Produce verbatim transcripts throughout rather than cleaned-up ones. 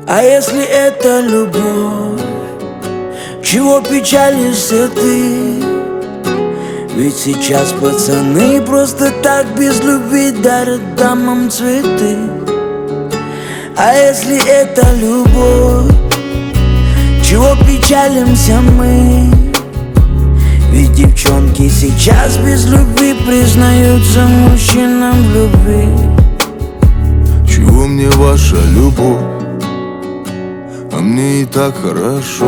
А если это любовь, чего печалишься ты? Ведь сейчас пацаны просто так без любви дарят дамам цветы. А если это любовь, чего печалимся мы? Ведь девчонки сейчас без любви признаются мужчинам в любви. Чего мне ваша любовь? А мне и так хорошо.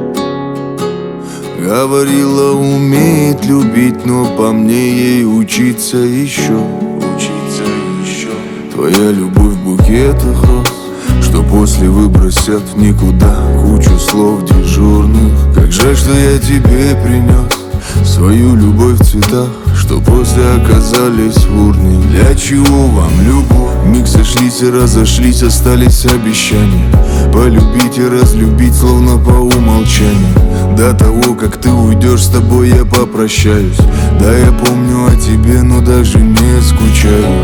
Говорила, умеет любить, но по мне ей учиться еще. Учиться еще. Твоя любовь в букетах роз, что после выбросят в никуда кучу слов дежурных. Как жаль, что я тебе принес свою любовь в цветах, что после оказались в урне. Для чего вам любовь? Миг сошлись и разошлись, остались обещания полюбить и разлюбить, словно по умолчанию. До того, как ты уйдешь, с тобой я попрощаюсь. Да, я помню о тебе, но даже не скучаю.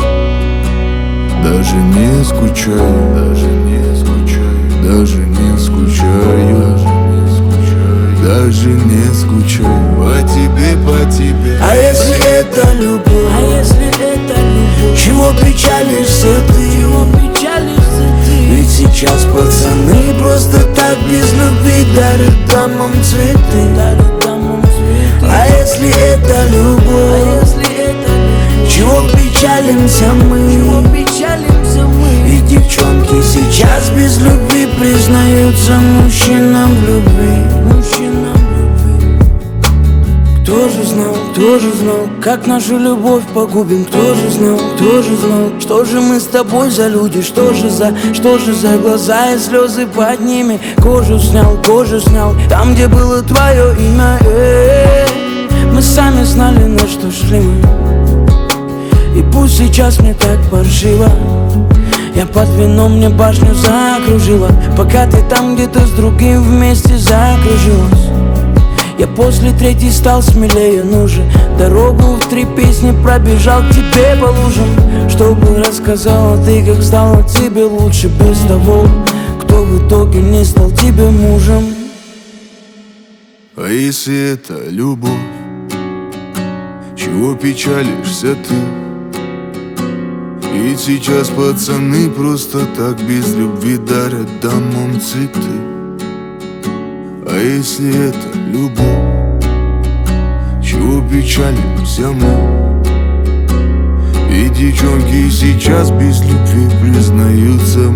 Даже не скучаю, даже не скучаю, даже не скучаю, даже не скучаю по тебе, по тебе. А если это любовь, а если это любовь, чего печалишься ты? Чего печалишься ты? Ведь сейчас пацаны просто так без любви дарят дамам цветы. Дарят дамам цветы. А если это любовь, а если это любовь, чего печалимся мы? Чего печалимся мы? Ведь девчонки сейчас без любви признаются мужчинам в любви. Мужчинам в любви. Кто же знал, кто же знал, как нашу любовь погубим? Кто же знал, кто же знал, что же мы с тобой за люди? Что же за, что же за глаза и слезы под ними? Кожу снял, кожу снял, там, где было твое имя. Э-э-э. Мы сами знали, на что шли мы. И пусть сейчас мне так паршиво, я под вином, мне башню закружила, пока ты там где-то с другим вместе закружилась. Я после третьей стал смелее, ну же дорогу в три песни пробежал к тебе по лужам, чтобы рассказала ты, как стало тебе лучше без того, кто в итоге не стал тебе мужем. А если это любовь, чего печалишься ты? Ведь сейчас пацаны просто так без любви дарят дамам цветы. А если это любовь, чего печалимся мы? Ведь девчонки сейчас без любви признаются